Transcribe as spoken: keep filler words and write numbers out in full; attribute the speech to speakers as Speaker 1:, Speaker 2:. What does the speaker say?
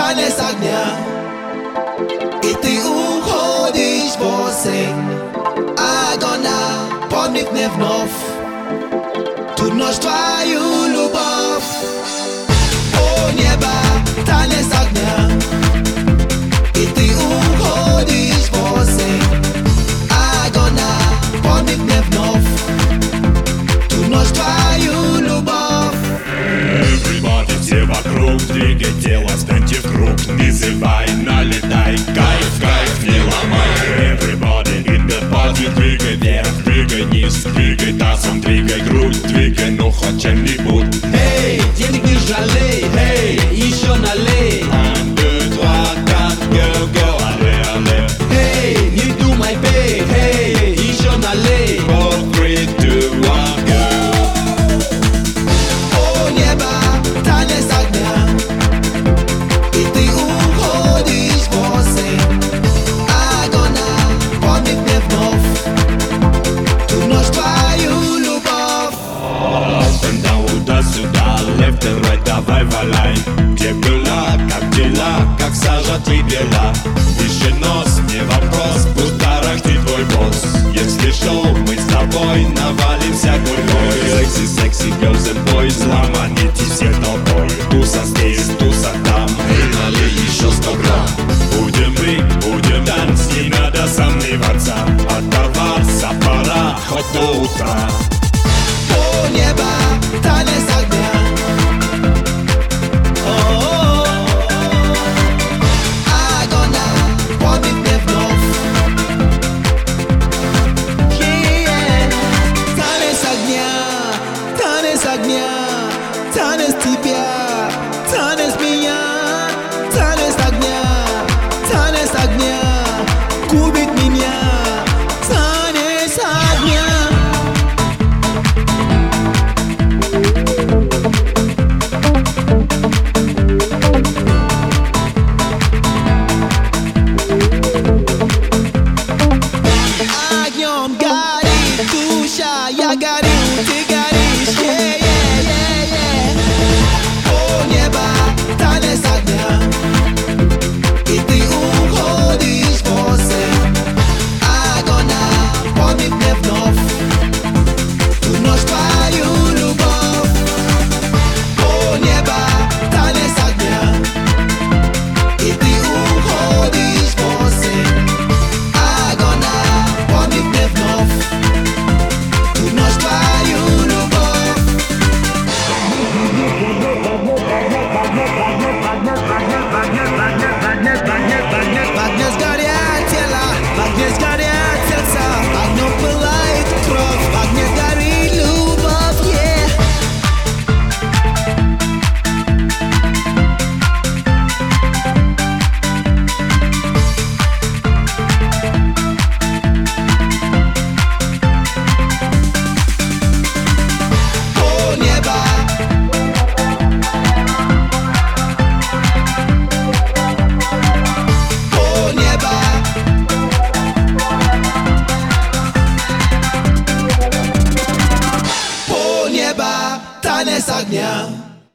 Speaker 1: танец огня, и ты уходишь в осень. Огонь, помнит мне вновь ту ночь, твою любовь. О небо, танец огня, и ты уходишь в осень. Огонь, помнит мне вновь ту ночь, твою любовь.
Speaker 2: Everybody, все вокруг, двигай тело, станьте в круг, вызывай, налетай, кайф, кайф, не ломай. Everybody in the party, двигай вверх, двигай низ, двигай тазом, двигай грудь, двигай, ну хоть чем-нибудь.
Speaker 1: Эй, денег не жалей, эй, еще налей.
Speaker 2: Un, deux, trois, quatre, go, go, allez, allez.
Speaker 1: Эй, не думай, бей, эй, еще налей.
Speaker 2: Four, three, two, one, go.
Speaker 1: О небо, танец огня, и ты уходишь в осень. Огонь, помнит мне вновь ту ночь, твою любовь.
Speaker 2: Up and down, туда-сюда, left and right, давай валяй. Где была, как дела, как сажа ты бела. Выше нос, не вопрос, пусть тарахтит твой босс. Если шоу, мы с тобой навалимся гурьбой. Секси, секси, girls and boys, ломаните все толпой. Туса здесь, туса там, эй, налей еще сто грамм. Будем мы, будем танц, не надо сомневаться. Оторваться пора, хоть до утра.
Speaker 1: О небо, танец огня, о, огонь, помнит мне вновь. Yeah. Танец огня, танец огня, танец тебя, танец меня, танец огня, танец огня, губит меня, танец огня. Огнем горит душа, я горю, ты горишь, yeah, yeah, yeah, yeah. О небо, танец огня, и ты уходишь в осень. Огонь, помнит мне вновь ту ночь, твою любовь. О небо, танец огня, и ты уходишь в осень. Огонь, помнит мне вновь ту ночь, твою любовь. В огне сгорят тела, в огне сгорят сердца, в огне пылает кровь, в огне горит любовь, yeah. О небо, о небо, о небо, танец огня.